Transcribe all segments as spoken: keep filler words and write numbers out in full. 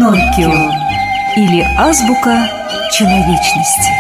Пиноккио или азбука человечности.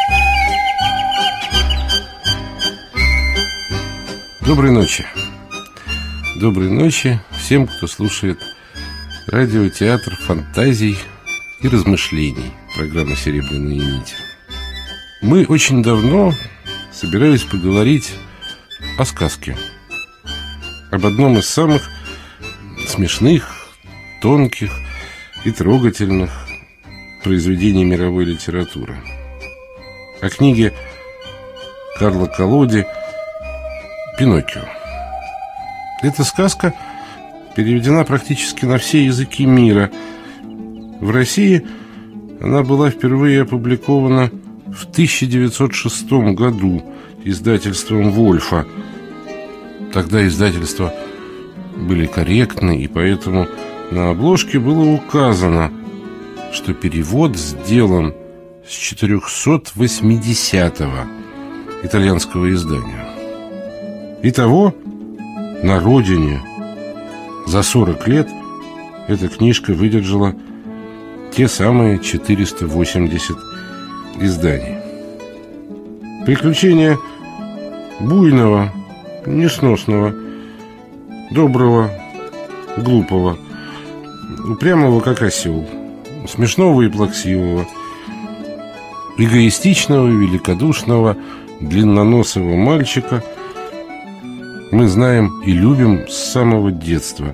Доброй ночи. Доброй ночи всем, кто слушает радиотеатр фантазий и размышлений, программа «Серебряные нити». Мы очень давно собирались поговорить о сказке, об одном из самых смешных, тонких и трогательных произведений мировой литературы, о книге Карла Коллоди «Пиноккио». Эта сказка переведена практически на все языки мира. В России она была впервые опубликована в тысяча девятьсот шестом году издательством «Вольфа». Тогда издательства были корректны, и поэтому на обложке было указано, что перевод сделан с четырехсот восьмидесятого итальянского издания. Итого, на родине за сорок лет эта книжка выдержала те самые четыреста восемьдесят изданий. Приключения буйного, несносного, доброго, глупого, упрямого как осел, смешного и плаксивого, эгоистичного, великодушного, длинноносого мальчика мы знаем и любим с самого детства.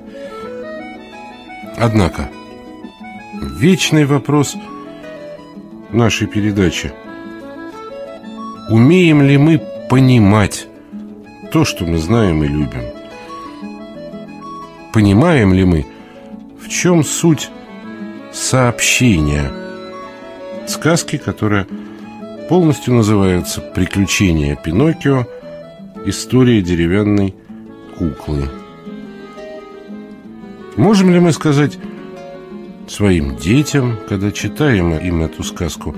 Однако вечный вопрос нашей передачи: умеем ли мы понимать то, что мы знаем и любим? Понимаем ли мы, в чем суть сообщения сказки, которая полностью называется «Приключения Пиноккио. История деревянной куклы»? Можем ли мы сказать своим детям, когда читаем им эту сказку,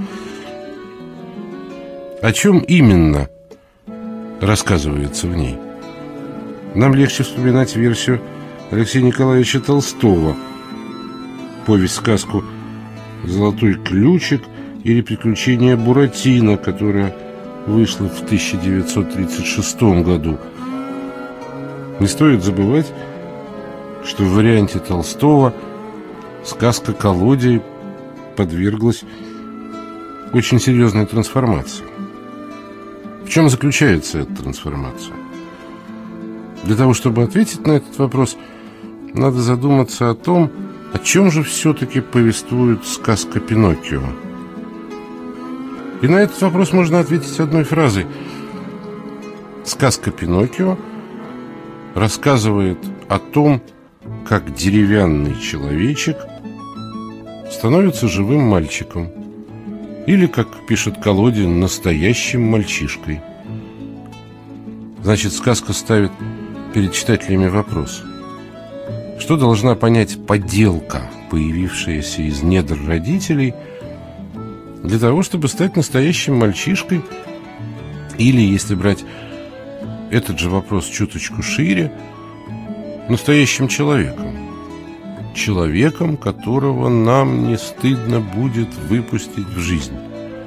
о чем именно рассказывается в ней? Нам легче вспоминать версию Алексея Николаевича Толстого, повесть-сказку «Золотой ключик» или «Приключения Буратино», которая вышла в тысяча девятьсот тридцать шестом году. Не стоит забывать, что в варианте Толстого сказка Коллоди подверглась очень серьезной трансформации. В чем заключается эта трансформация? Для того, чтобы ответить на этот вопрос, надо задуматься о том, о чем же все-таки повествует сказка Пиноккио. И на этот вопрос можно ответить одной фразой. Сказка Пиноккио рассказывает о том, как деревянный человечек становится живым мальчиком, или, как пишет Коллоди, настоящим мальчишкой. Значит, сказка ставит перед читателями вопрос: что должна понять поделка, появившаяся из недр родителей, для того, чтобы стать настоящим мальчишкой? Или, если брать этот же вопрос чуточку шире, настоящим человеком. Человеком, которого нам не стыдно будет выпустить в жизнь.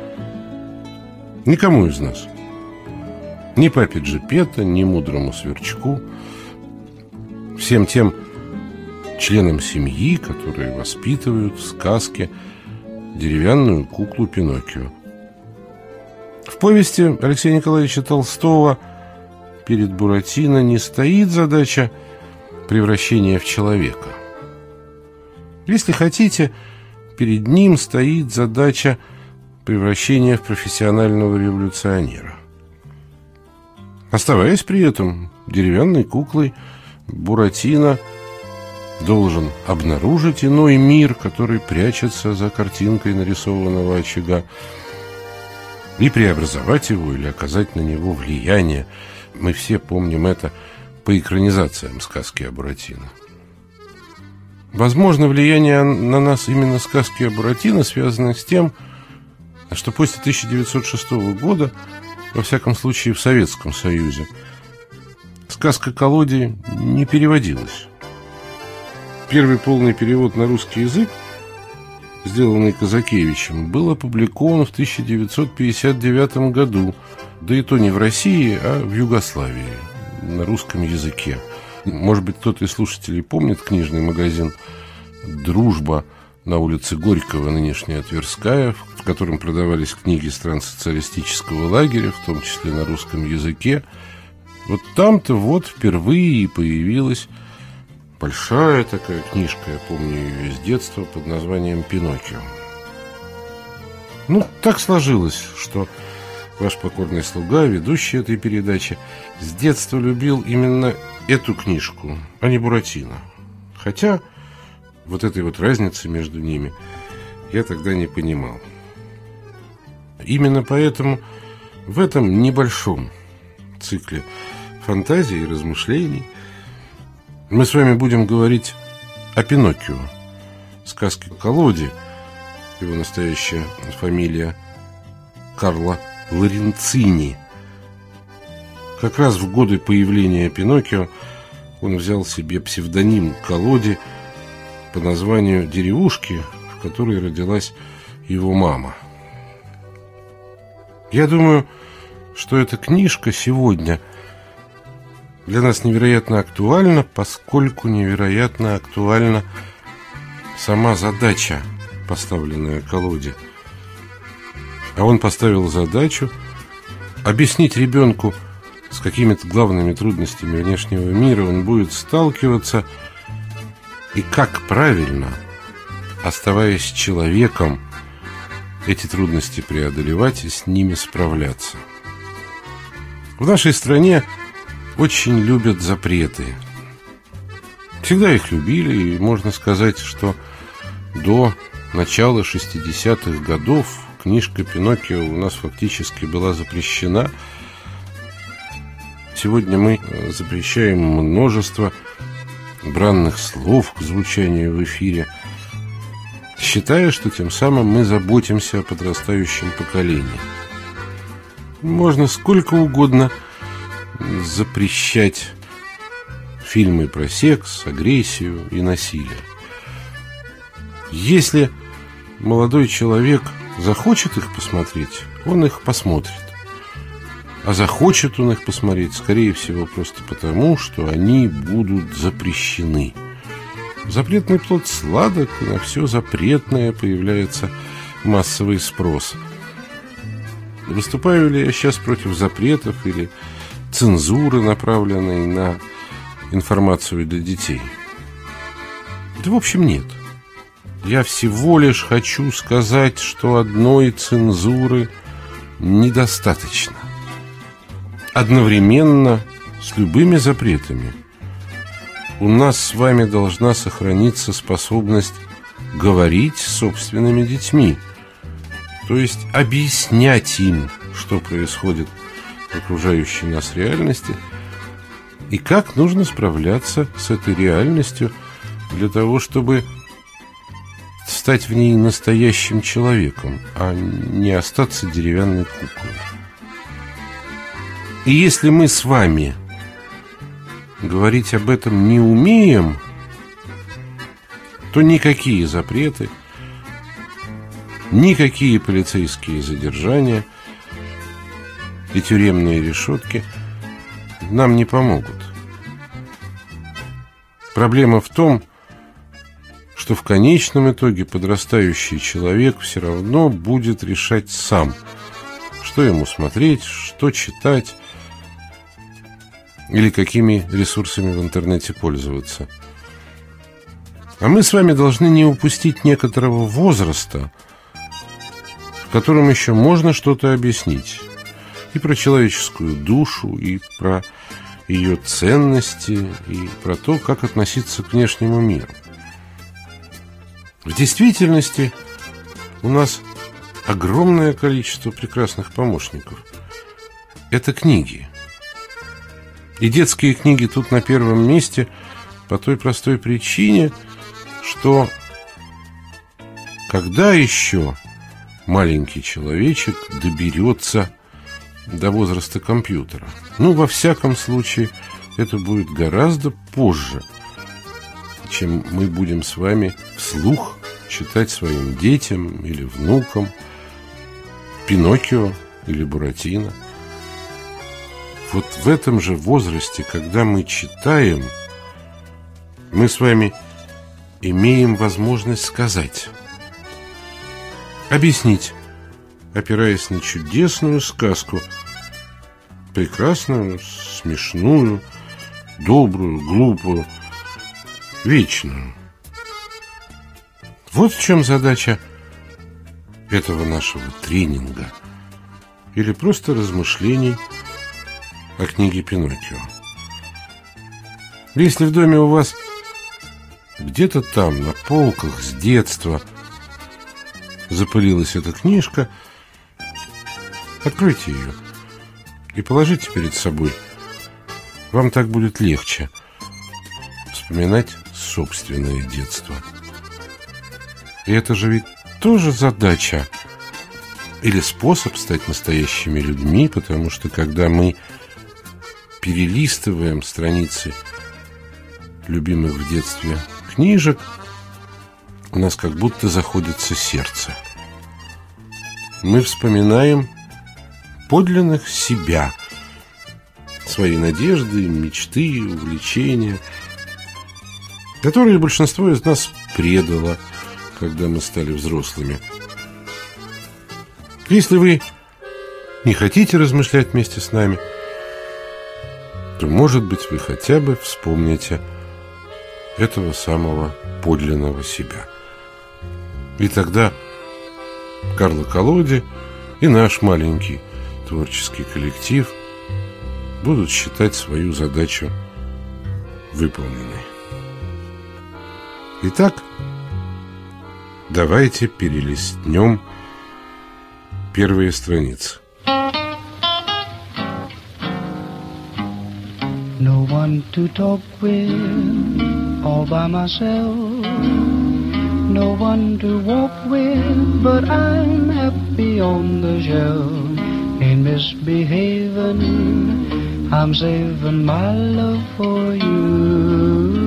Никому из нас. Ни папе Джипетто, ни мудрому Сверчку, всем тем членам семьи, которые воспитывают в сказке деревянную куклу Пиноккио. В повести Алексея Николаевича Толстого перед Буратино не стоит задача превращения в человека. Если хотите, перед ним стоит задача превращения в профессионального революционера. Оставаясь при этом деревянной куклой, Буратино должен обнаружить иной мир, который прячется за картинкой нарисованного очага, и преобразовать его или оказать на него влияние. Мы все помним это по экранизациям сказки о Буратино. Возможно, влияние на нас именно сказки о Буратино связано с тем, что после тысяча девятьсот шестого года, во всяком случае в Советском Союзе, сказка Коллоди не переводилась. Первый полный перевод на русский язык сделанный Казакевичем, был опубликован в тысяча девятьсот пятьдесят девятом году, да и то не в России, а в Югославии, на русском языке. Может быть, кто-то из слушателей помнит книжный магазин «Дружба» на улице Горького, нынешняя Тверская, в котором продавались книги стран социалистического лагеря, в том числе на русском языке. Вот там-то вот впервые и появилась большая такая книжка, я помню ее из детства, под названием «Пиноккио». Ну, так сложилось, что ваш покорный слуга, ведущий этой передачи, с детства любил именно эту книжку, а не Буратино. Хотя вот этой вот разницы между ними я тогда не понимал. Именно поэтому в этом небольшом цикле фантазий и размышлений мы с вами будем говорить о Пиноккио, сказке Колоди, его настоящая фамилия Карло Лоренцини. Как раз в годы появления Пиноккио он взял себе псевдоним Колоди по названию деревушки, в которой родилась его мама. Я думаю, что эта книжка сегодня для нас невероятно актуальна, поскольку невероятно актуальна сама задача, поставленная Колоде. А он поставил задачу объяснить ребенку, с какими-то главными трудностями внешнего мира он будет сталкиваться, и как правильно, оставаясь человеком, эти трудности преодолевать и с ними справляться. В нашей стране очень любят запреты. Всегда их любили, и можно сказать, что до начала шестидесятых годов книжка «Пиноккио» у нас фактически была запрещена. Сегодня мы запрещаем множество бранных слов к звучанию в эфире, считая, что тем самым мы заботимся о подрастающем поколении. Можно сколько угодно запрещать фильмы про секс, агрессию и насилие. Если молодой человек захочет их посмотреть, он их посмотрит. А захочет он их посмотреть, скорее всего, просто потому, что они будут запрещены. Запретный плод сладок, и на все запретное появляется массовый спрос. Выступаю ли я сейчас против запретов или цензуры, направленной на информацию для детей? Да, в общем, нет. Я всего лишь хочу сказать, что одной цензуры недостаточно. Одновременно с любыми запретами у нас с вами должна сохраниться способность говорить с собственными детьми, то есть объяснять им, что происходит в окружающей нас реальности и как нужно справляться с этой реальностью для того, чтобы стать в ней настоящим человеком, а не остаться деревянной куклой. И если мы с вами говорить об этом не умеем, то никакие запреты, никакие полицейские задержания и тюремные решетки нам не помогут. Проблема в том, что в конечном итоге подрастающий человек все равно будет решать сам, что ему смотреть, что читать или какими ресурсами в интернете пользоваться. А мы с вами должны не упустить некоторого возраста, в котором еще можно что-то объяснить. И про человеческую душу, и про ее ценности, и про то, как относиться к внешнему миру. В действительности у нас огромное количество прекрасных помощников. Это книги. И детские книги тут на первом месте по той простой причине, что когда еще маленький человечек доберется до возраста компьютера? Ну, во всяком случае, это будет гораздо позже, чем мы будем с вами вслух читать своим детям или внукам Пиноккио или Буратино. Вот в этом же возрасте, когда мы читаем, мы с вами имеем возможность сказать, объяснить, опираясь на чудесную сказку, прекрасную, смешную, добрую, глупую, вечную. Вот в чем задача этого нашего тренинга или просто размышлений о книге Пиноккио. Если в доме у вас где-то там на полках с детства запылилась эта книжка, откройте ее и положите перед собой. Вам так будет легче вспоминать собственное детство. И это же ведь тоже задача или способ стать настоящими людьми, потому что когда мы перелистываем страницы любимых в детстве книжек, у нас как будто заходится сердце. Мы вспоминаем подлинных себя, свои надежды, мечты, увлечения, которые большинство из нас предало, когда мы стали взрослыми. Если вы не хотите размышлять вместе с нами, то, может быть, вы хотя бы вспомните этого самого подлинного себя. И тогда Карло Коллоди и наш маленький творческий коллектив будут считать свою задачу выполненной. Итак, давайте перелистнем первые страницы. No one to talk with, all by myself. No one to walk with, but I'm happy on the shelf. Ain't misbehaving, I'm saving my love for you.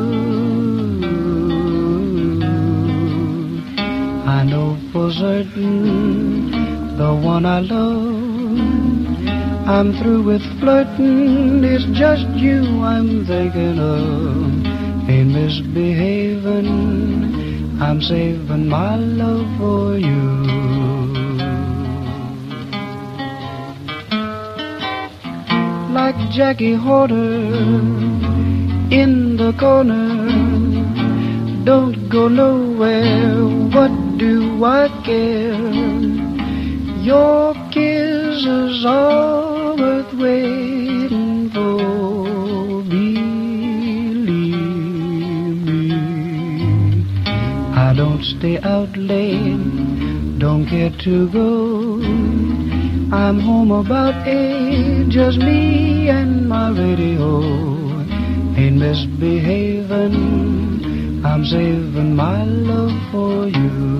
I know for certain the one I love. I'm through with flirting, it's just you I'm thinking of. Ain't misbehaving, I'm saving my love for you. Like Jackie Horner in the corner, don't go nowhere, what do I care? Your kisses are worth waiting for, believe me. I don't stay out late, don't care to go. I'm home about eight, just me and my radio. Ain't misbehaving, I'm saving my love for you.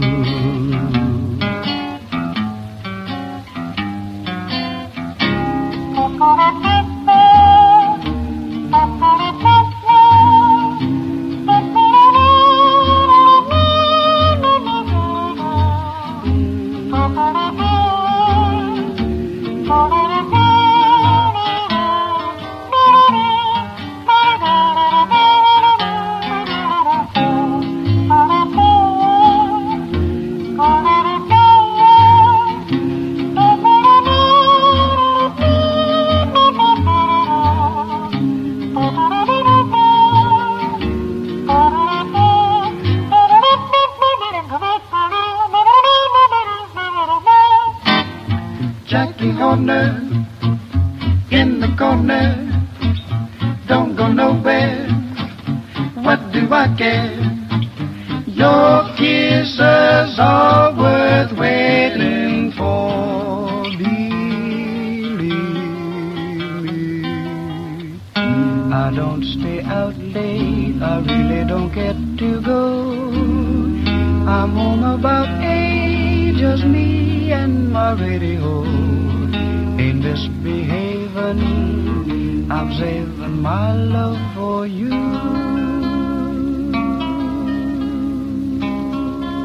Jackie Horner in the corner, don't go nowhere, what do I care? Your kisses are worth waiting for, believe me. I don't stay out late, I really don't get to go. I'm home about eight, just me and my radio. Ain't misbehaving, I'm saving my love for you.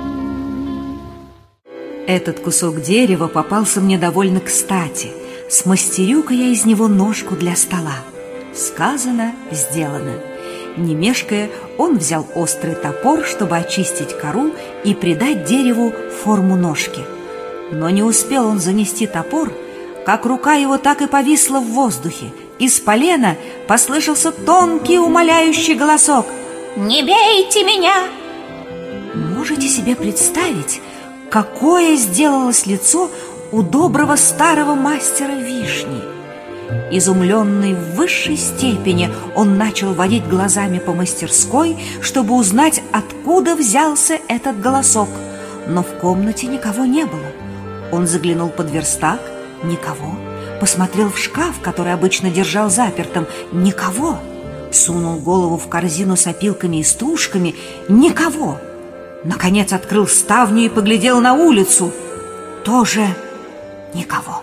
Этот кусок дерева попался мне довольно кстати. Смастерю-ка я из него ножку для стола. Сказано, сделано. Не мешкая, он взял острый топор, чтобы очистить кору и придать дереву форму ножки. Но не успел он занести топор, как рука его так и повисла в воздухе. Из полена послышался тонкий умоляющий голосок: «Не бейте меня!» Можете себе представить, какое сделалось лицо у доброго старого мастера вишни? Изумленный в высшей степени, он начал водить глазами по мастерской, чтобы узнать, откуда взялся этот голосок. Но в комнате никого не было. Он заглянул под верстак — никого. Посмотрел в шкаф, который обычно держал запертым — никого. Сунул голову в корзину с опилками и стружками — никого. Наконец открыл ставню и поглядел на улицу — тоже никого.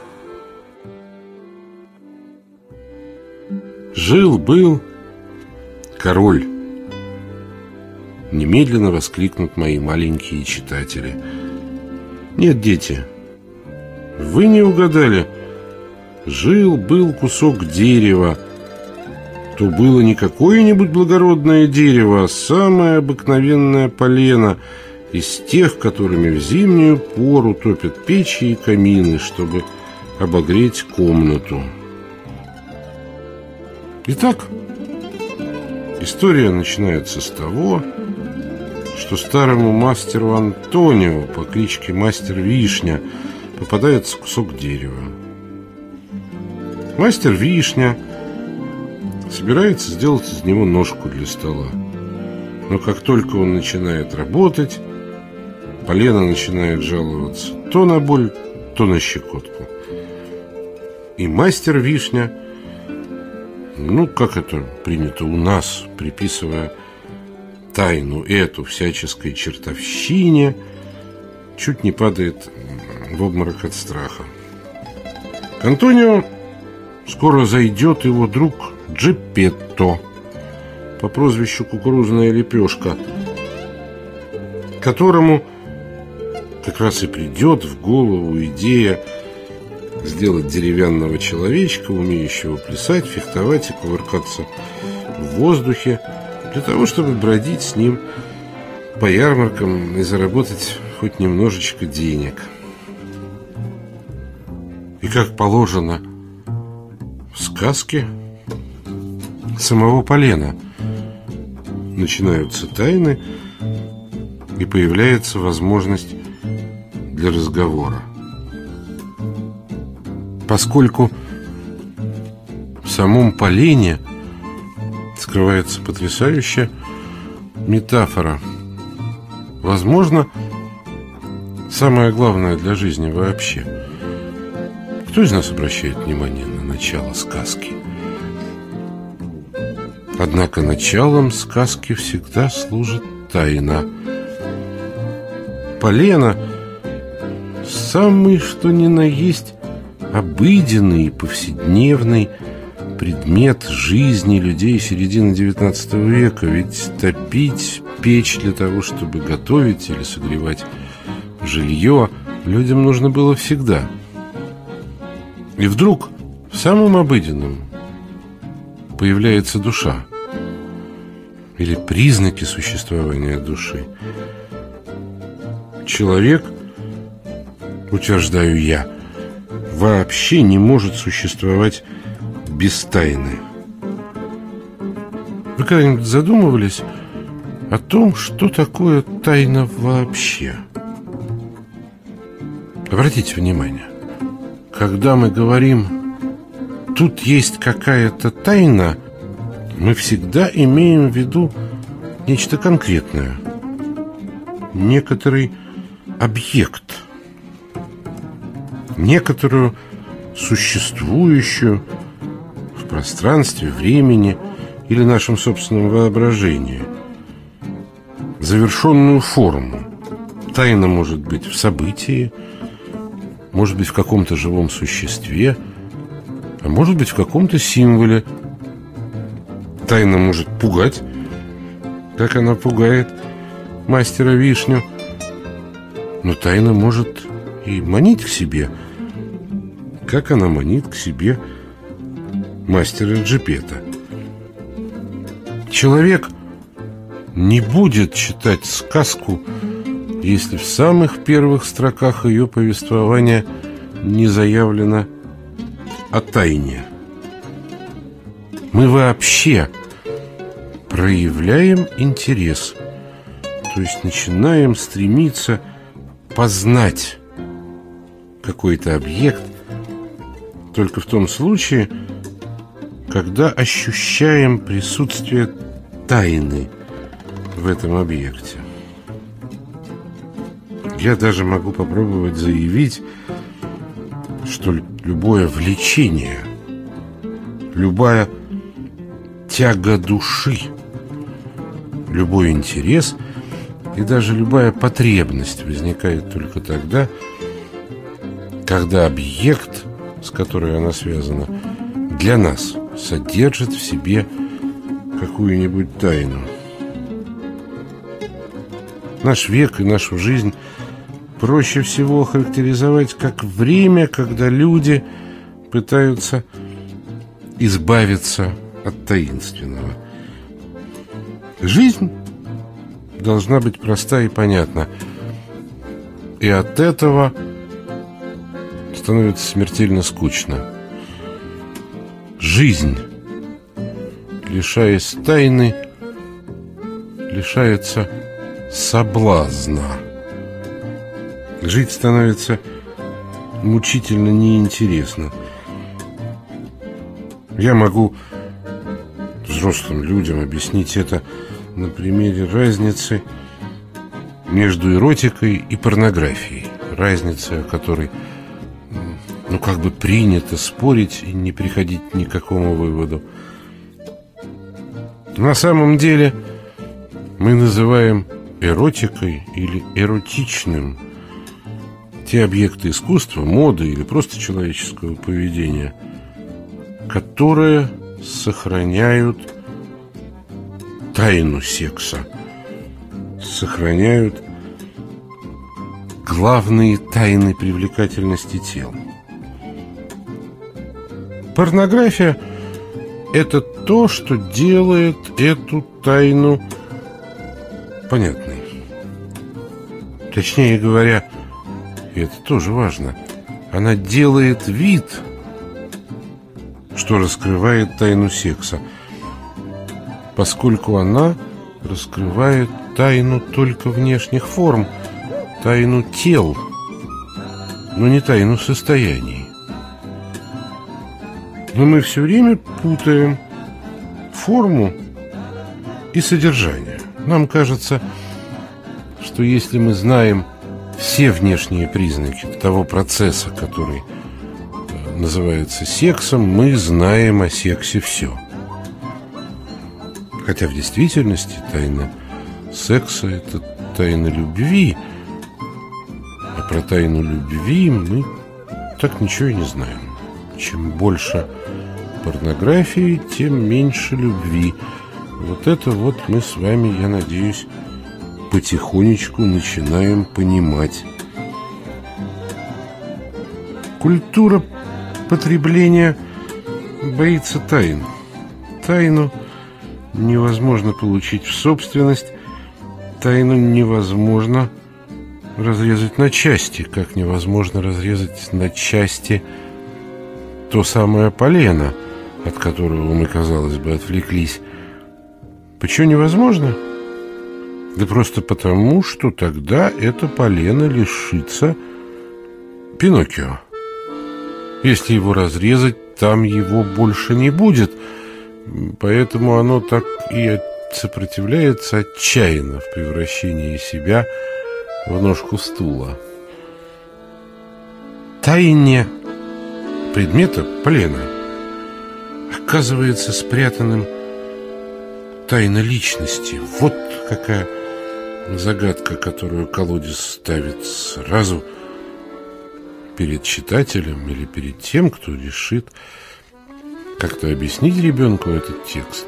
Жил-был король. Немедленно воскликнут мои маленькие читатели. Нет, дети, вы не угадали. Жил-был кусок дерева. То было не какое-нибудь благородное дерево, а самое обыкновенное полено, из тех, которыми в зимнюю пору топят печи и камины, чтобы обогреть комнату. Итак, история начинается с того, что старому мастеру Антонио по кличке Мастер Вишня попадается кусок дерева. Мастер Вишня собирается сделать из него ножку для стола. Но как только он начинает работать, полено начинает жаловаться то на боль, то на щекотку. И мастер Вишня, ну, как это принято у нас, приписывая тайну эту всяческой чертовщине, чуть не падает в обморок от страха. К Антонио скоро зайдет его друг Джепетто по прозвищу Кукурузная лепешка, которому как раз и придет в голову идея сделать деревянного человечка, умеющего плясать, фехтовать и кувыркаться в воздухе, для того, чтобы бродить с ним по ярмаркам и заработать хоть немножечко денег. И как положено в сказке самого полена, начинаются тайны и появляется возможность для разговора. Поскольку в самом полене скрывается потрясающая метафора, возможно, самое главное для жизни вообще. Кто из нас обращает внимание на начало сказки? Однако началом сказки всегда служит тайна. Полено – самый что ни на есть обыденный и повседневный предмет жизни людей середины девятнадцатого века. Ведь топить печь для того, чтобы готовить или согревать жилье, людям нужно было всегда. И вдруг в самом обыденном появляется душа или признаки существования души. Человек, утверждаю я, вообще не может существовать без тайны. Вы когда-нибудь задумывались о том, что такое тайна вообще? Обратите внимание, когда мы говорим «тут есть какая-то тайна», мы всегда имеем в виду нечто конкретное, некоторый объект, некоторую существующую в пространстве, времени или нашем собственном воображении завершенную форму. Тайна может быть в событии, может быть в каком-то живом существе, а может быть в каком-то символе. Тайна может пугать, как она пугает мастера Вишню, но тайна может и манить к себе, как она манит к себе мастера Джипета. Человек не будет читать сказку, если в самых первых строках ее повествования не заявлено о тайне. Мы вообще проявляем интерес, то есть начинаем стремиться познать какой-то объект только в том случае, когда ощущаем присутствие тайны в этом объекте. Я даже могу попробовать заявить, что любое влечение, любая тяга души, любой интерес и даже любая потребность возникает только тогда, когда объект, с которой она связана, для нас содержит в себе какую-нибудь тайну. Наш век и нашу жизнь проще всего характеризовать как время, когда люди пытаются избавиться от таинственного. Жизнь должна быть проста и понятна, и от этого становится смертельно скучно. Жизнь, лишаясь тайны, лишается соблазна. Жить становится мучительно неинтересно. Я могу взрослым людям объяснить это на примере разницы между эротикой и порнографией. Разница, о которой, ну, как бы принято спорить и не приходить ни к какому выводу. На самом деле мы называем эротикой или эротичным те объекты искусства, моды или просто человеческого поведения, которые сохраняют тайну секса, сохраняют главные тайны привлекательности тел. Порнография – это то, что делает эту тайну понятной. Точнее говоря, и это тоже важно, она делает вид, что раскрывает тайну секса, поскольку она раскрывает тайну только внешних форм, тайну тел, но не тайну состояний. Но мы все время путаем форму и содержание. Нам кажется, что если мы знаем все внешние признаки того процесса, который называется сексом, мы знаем о сексе все. Хотя в действительности тайна секса – это тайна любви, а про тайну любви мы так ничего и не знаем. Чем больше порнографии, тем меньше любви. Вот это вот мы с вами, я надеюсь, потихонечку начинаем понимать. Культура потребления боится тайн. Тайну невозможно получить в собственность, тайну невозможно разрезать на части, как невозможно разрезать на части то самое полено, от которого мы, казалось бы, отвлеклись. Почему невозможно? Да просто потому, что тогда это полено лишится Пиноккио. Если его разрезать, там его больше не будет. Поэтому оно так и сопротивляется отчаянно в превращении себя в ножку стула. Тайне предмета полена оказывается спрятанным тайна личности. Вот какая загадка, которую колодец ставит сразу перед читателем или перед тем, кто решит как-то объяснить ребенку этот текст.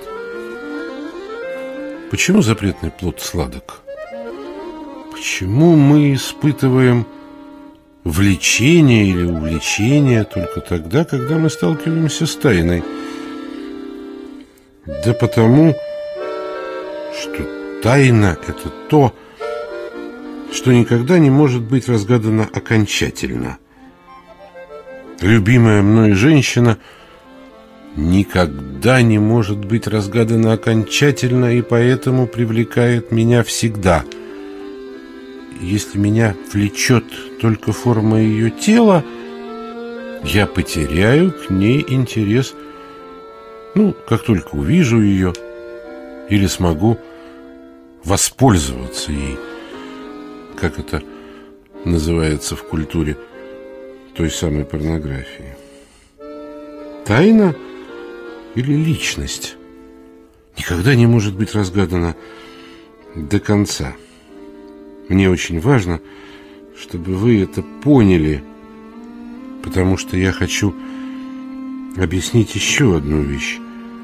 Почему запретный плод сладок? Почему мы испытываем влечение или увлечение только тогда, когда мы сталкиваемся с тайной. Да потому, что тайна — это то, что никогда не может быть разгадано окончательно. Любимая мной женщина никогда не может быть разгадана окончательно и поэтому привлекает меня всегда. Если меня влечет только форма ее тела, я потеряю к ней интерес, ну, как только увижу ее или смогу воспользоваться ей, как это называется в культуре той самой порнографии. Тайна или личность никогда не может быть разгадана до конца. Мне очень важно, чтобы вы это поняли, потому что я хочу объяснить еще одну вещь.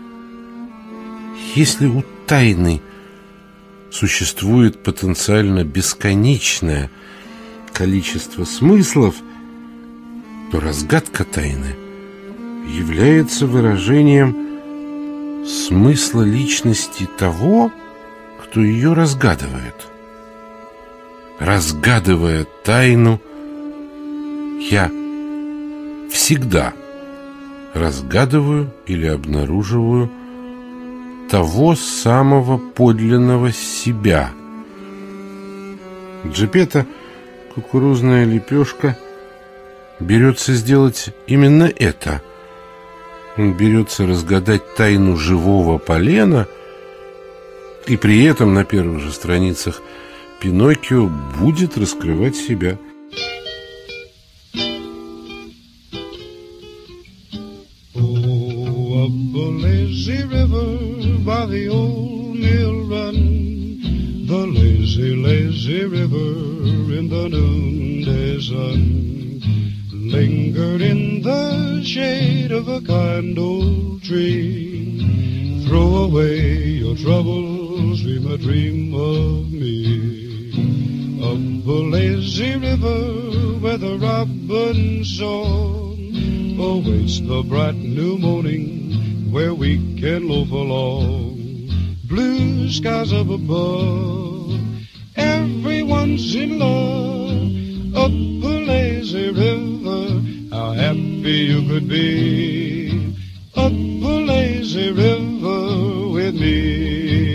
Если у тайны существует потенциально бесконечное количество смыслов, то разгадка тайны является выражением смысла личности того, кто ее разгадывает. Разгадывая тайну, я всегда разгадываю или обнаруживаю того самого подлинного себя. Джепетто, кукурузная лепешка, берется сделать именно это. Он берется разгадать тайну живого полена, и при этом на первых же страницах Пиноккио будет раскрывать себя. Oh, up the lazy river by the old mill run, the lazy, lazy river in the noonday sun, lingered in the shade of a kind old tree. Throw away your troubles, dream a dream of me. Up the lazy river where the robin song awaits the bright new morning, where we can loaf along. Blue skies up above, everyone's in love. Up the lazy river, how happy you could be. Up the lazy river with me.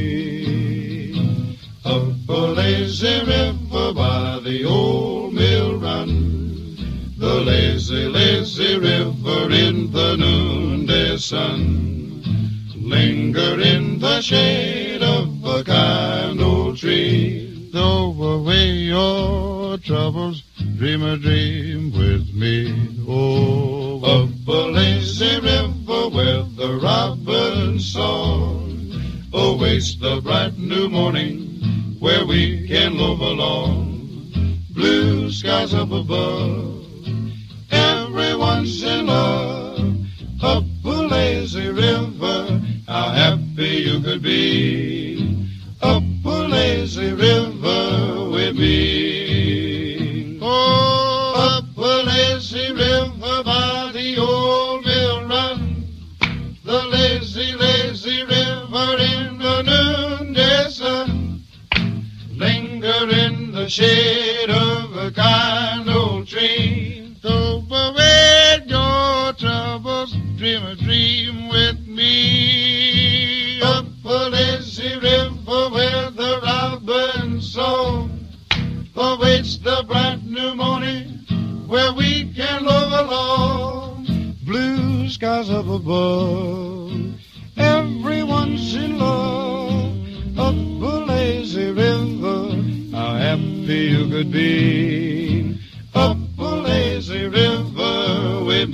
Up the lazy river by the old mill run, the lazy, lazy river in the noonday sun, linger in the shade of a kind old tree. Throw away your troubles, dream a dream with me. Oh, up a lazy river where the robin's song awaits the bright new morning, where we can loaf along. Blue skies up above, everyone's in love. Up a lazy river, how happy you could be. Up a lazy river with me. Oh, up a lazy river by the old mill run, the lazy, lazy river in the noonday sun, linger in the shade of a kind old tree. Throw away your troubles, dream a dream with me. Up a lazy river where the robin's song awaits the bright new morning, where we can loaf along. Blue skies up above, everyone's in love. Up a lazy river, how happy you could be. Up a lazy river with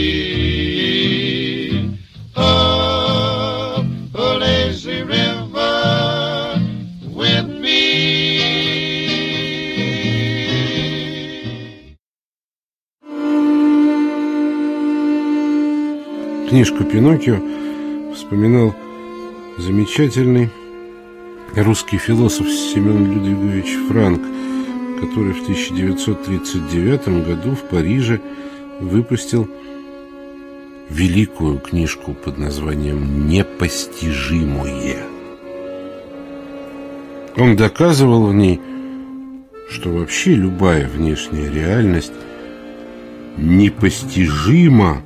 me. Up a lazy river with me. Книжку «Пиноккио» вспоминал замечательный русский философ Семен Людвигович Франк, который в тысяча девятьсот тридцать девятом году в Париже выпустил великую книжку под названием «Непостижимое». Он доказывал в ней, что вообще любая внешняя реальность непостижима,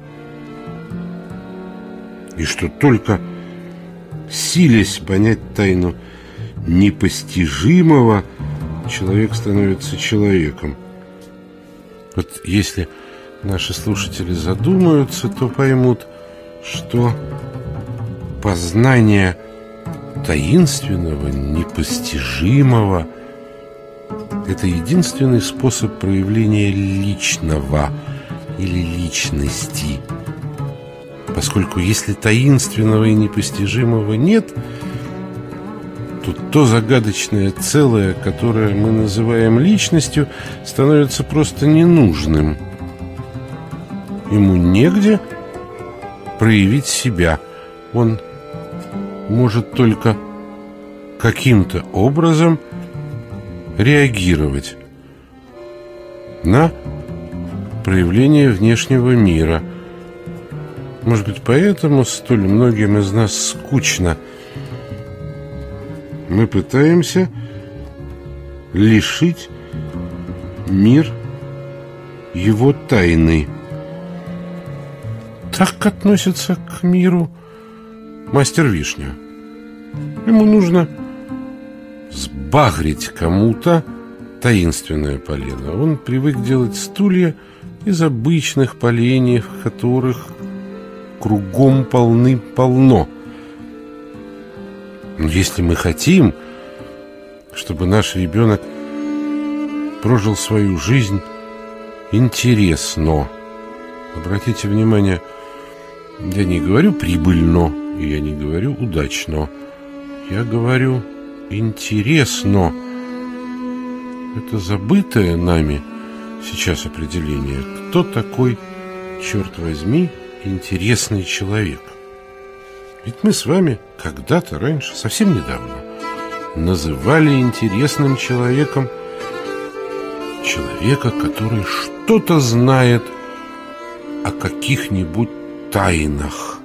и что только силясь понять тайну непостижимого, человек становится человеком. Вот если наши слушатели задумаются, то поймут, что познание таинственного, непостижимого — это единственный способ проявления личного или личности. Поскольку если таинственного и непостижимого нет, то то загадочное целое, которое мы называем личностью, становится просто ненужным. Ему негде проявить себя. Он может только каким-то образом реагировать на проявление внешнего мира. Может быть, поэтому столь многим из нас скучно. Мы пытаемся лишить мир его тайны. Так относится к миру мастер Вишня. Ему нужно сбагрить кому-то таинственное полено. Он привык делать стулья из обычных поленьев, которых кругом полны-полно. Но если мы хотим, чтобы наш ребенок прожил свою жизнь интересно, обратите внимание, я не говорю прибыльно, и я не говорю удачно, я говорю интересно. Это забытое нами сейчас определение. Кто такой, черт возьми, интересный человек? Ведь мы с вами когда-то раньше, совсем недавно, называли интересным человеком человека, который что-то знает о каких-нибудь тайнах.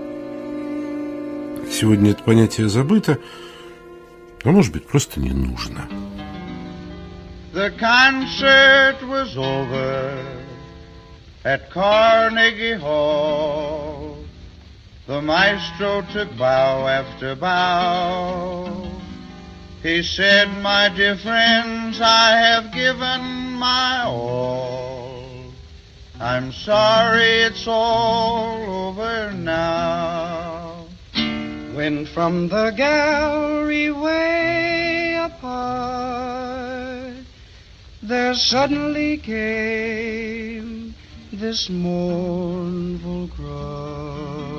Сегодня это понятие забыто, а может быть, просто не нужно. The concert was over at Carnegie Hall. The maestro took bow after bow. He said, my dear friends, I have given my all. I'm sorry it's all over now. When from the gallery way apart there suddenly came this mournful cry.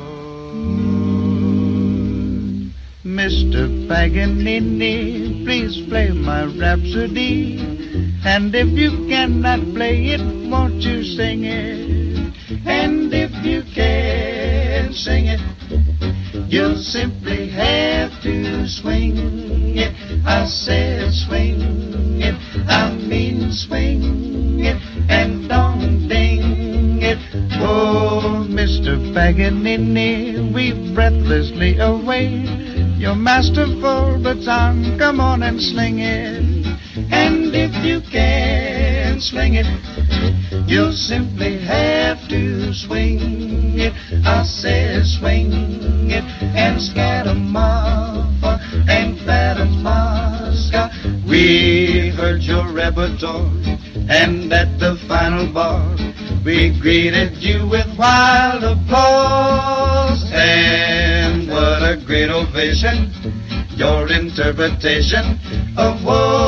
Mister Paganini, please play my Rhapsody. And if you cannot play it, won't you sing it? And if you can sing it, you'll simply have to swing it. I said swing it, I mean swing it, and don't ding it. Oh, Mister Paganini, weep breathlessly away your masterful baton, come on and sling it. And if you can swing it, you'll simply have to swing it. I said swing it, and scatter-maffa, and fatter-masca. We heard your repertoire, and at the final bar, we greeted you with wild applause. And what a great ovation, your interpretation of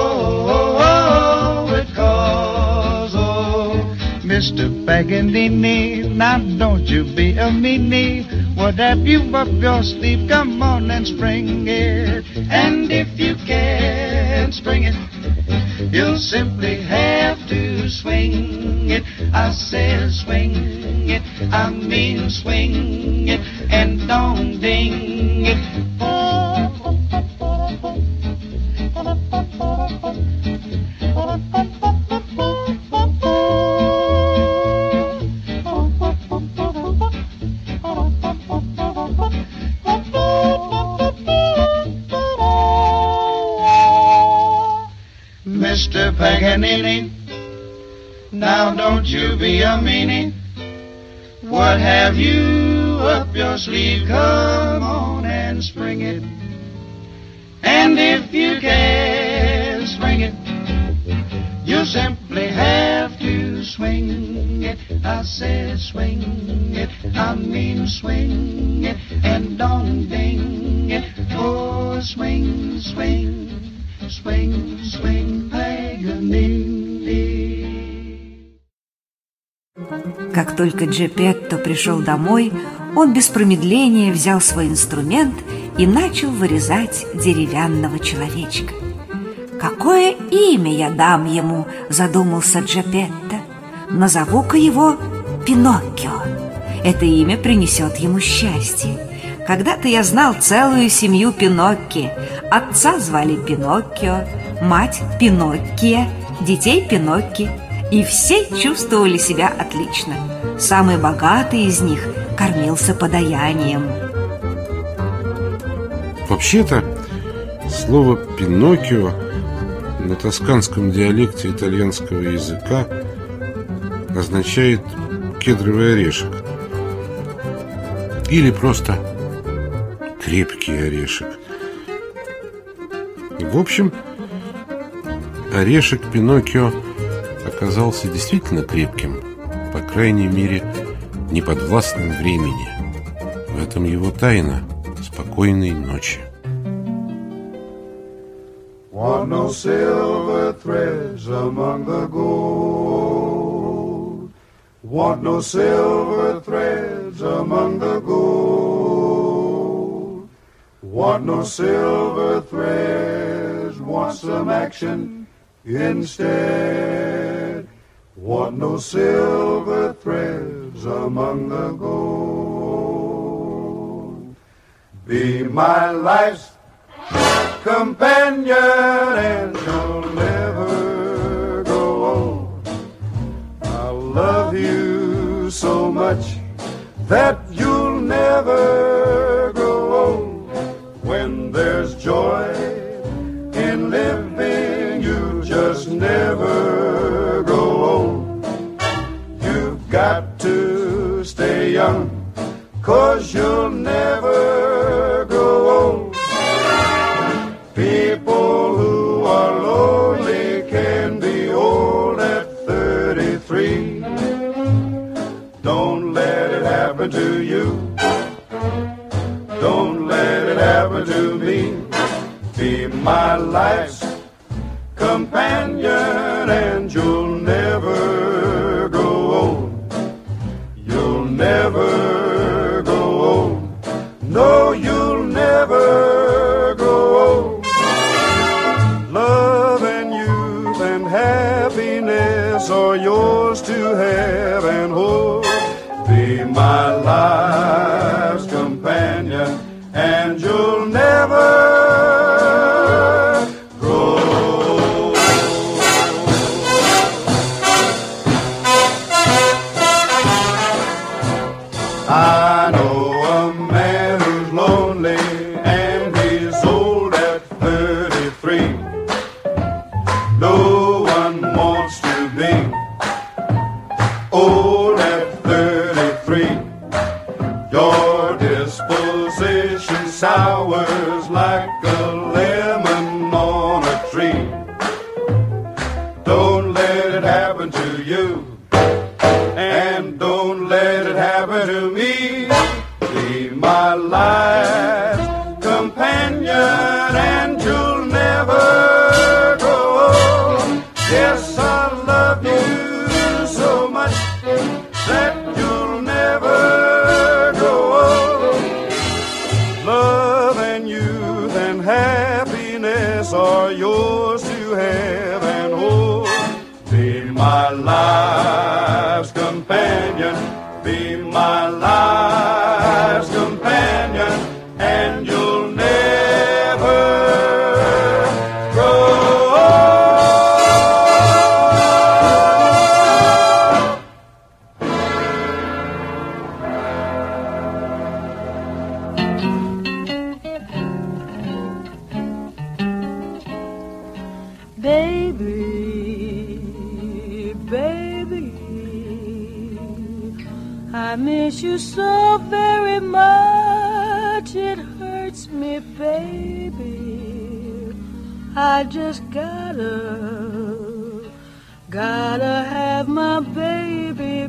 woe it caused. Oh, Mister Paganini, now don't you be a meanie. What have you up your sleeve? Come on and spring it. And if you can't spring it, you'll simply have to swing it. I said swing it, I mean swing it, and don't ding it. Oh, oh, oh, oh, oh, oh, oh, oh, oh. Paganini, now don't you be a meanie. What have you up your sleeve? Come on and spring it. And if you can spring it, you simply have to swing it. I said swing it, I mean swing it, and don't ding it. Oh, swing, swing, swing, swing, Paganini. Как только Джепетто пришел домой, он без промедления взял свой инструмент и начал вырезать деревянного человечка. «Какое имя я дам ему?» – задумался Джепетто. «Назову-ка его Пиноккио. Это имя принесет ему счастье. Когда-то я знал целую семью Пинокки. Отца звали Пиноккио, мать Пиноккия, детей Пинокки. И все чувствовали себя отлично. Самый богатый из них кормился подаянием». Вообще-то, слово «Пиноккио» на тосканском диалекте итальянского языка означает «кедровый орешек» или просто «крепкий орешек». В общем, орешек Пиноккио оказался действительно крепким, по крайней мере, неподвластным времени. В этом его тайна. Спокойной ночи. Want no silver threads among the gold. Want no silver threads among the gold. Want no silver threads. Want some action instead. Want no silver threads among the gold. Be my life's companion and you'll never grow old. I'll love you so much that you'll never grow old. When there's joy in living, you just never grow old. You've got to stay young, 'cause you'll never grow old. People who are lonely can be old at thirty-three. Don't let it happen to you. Don't let it happen to me. Be my life's companion and you'll never grow old. You'll never grow old. No, you'll never grow old. Love and youth and happiness are yours to have and hold. Be my life's companion and you'll never grow old. I know a man who's lonely and he's old at thirty-three. No one wants to be old at thirty-three. Your disposition sours like a lemon on a tree. Don't let it happen to you, and don't let it happen to me. Be my life's companion and you'll never grow old. Yes, I love you so much that you'll never grow old. Love and youth and happiness are yours to have and hold. Be my life's companion. Be my life's companion and you'll never grow old. Baby, I miss you so very much, it hurts me, baby. I just gotta, gotta have my baby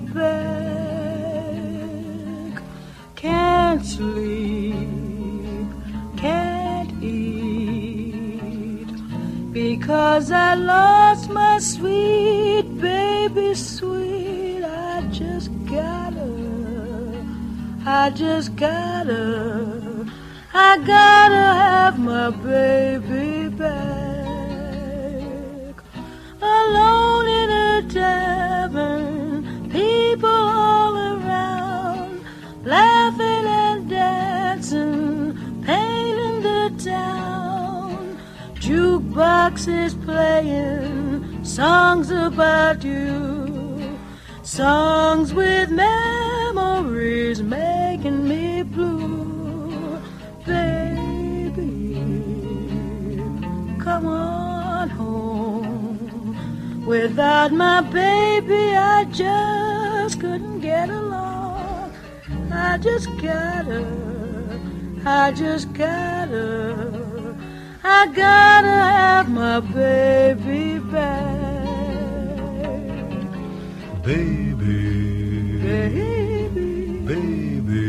back. Can't sleep, can't eat, because I lost my sweet baby sweet. I just gotta, I just gotta, I gotta have my baby back. Alone in a tavern, people all around, laughing and dancing, painting the town. Jukebox is playing songs about you, songs with memories making me blue. Baby, come on home. Without my baby, I just couldn't get along. I just gotta, I just gotta, I gotta have my baby back. Baby, Baby, baby,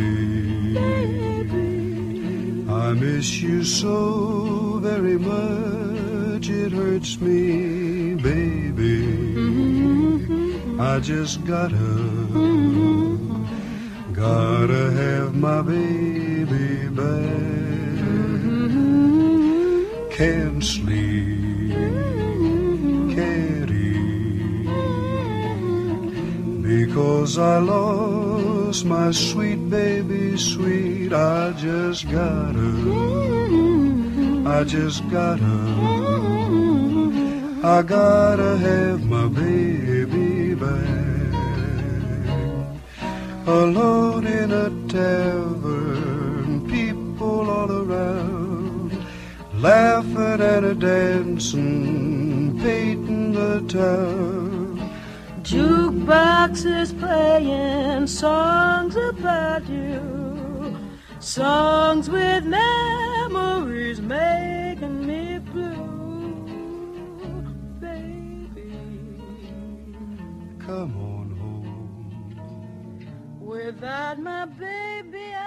baby, I miss you so very much, it hurts me, baby. mm-hmm. I just gotta, Mm-hmm. gotta have my baby back. Mm-hmm. Can't sleep, can't eat, because I lost my sweet baby sweet. I just gotta, I just gotta, I gotta have my baby back. Alone in a tavern, people all around, laughing and a dancing, painting the town. Jukebox is playing songs about you, songs with memories making me blue. Baby, Come on home. without my baby, I